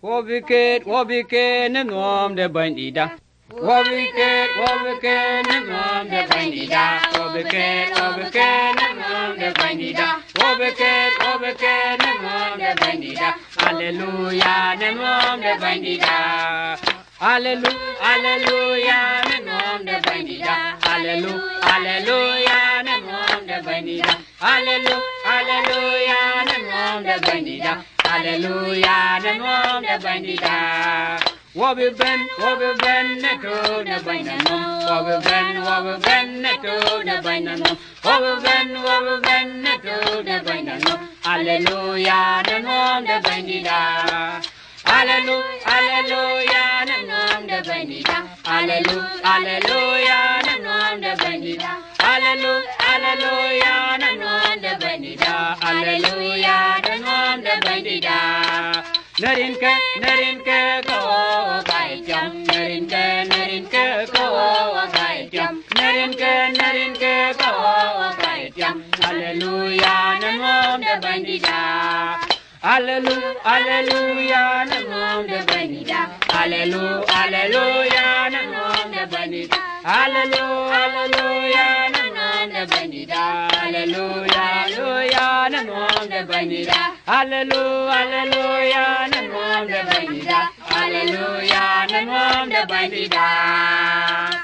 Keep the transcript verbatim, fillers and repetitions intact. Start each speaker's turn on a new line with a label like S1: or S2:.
S1: Wobike, wobike, nenom de bandida. Wobike, wobike, nenom de bandida. Wobike, wobike, nenom de bandida. Wobike, wobike, nenom de bandida. Hallelujah, nenom de bandida. Hallelujah, hallelujah, nenom de bandida. Hallelujah, hallelujah, nenom de bandida. Hallelujah, hallelujah, nenom de bandida. Hallelujah, nenom de bandida. Wobbe ben, wobbe ben, neto de bandana. Wobbe ben, wobbe ben, neto de bandana. Wobbe ben, wobbe ben, neto de bandana. Hallelujah, nenom de bandida. Hallelujah, hallelujah, nenom de bandida. Hallelujah, hallelujah, nenom de bandida. Hallelujah, hallelujah, nenom de bandida. Hallelujah, nenom de bandida. Narinke, narinke, go, gai jam. Narinke, narinke, go, gai jam. Narinke, narinke, go, gai jam. Hallelujah, nenom de bandida. Hallelujah, hallelujah, nenom de bandida. Hallelujah, hallelujah, nenom de bandida. Hallelujah, hallelujah, nenom de bandida. Hallelujah, hallelujah, nenom de bandida. Hallelujah, hallelujah, nenom de bandida. Hallelujah, nenom de bandida.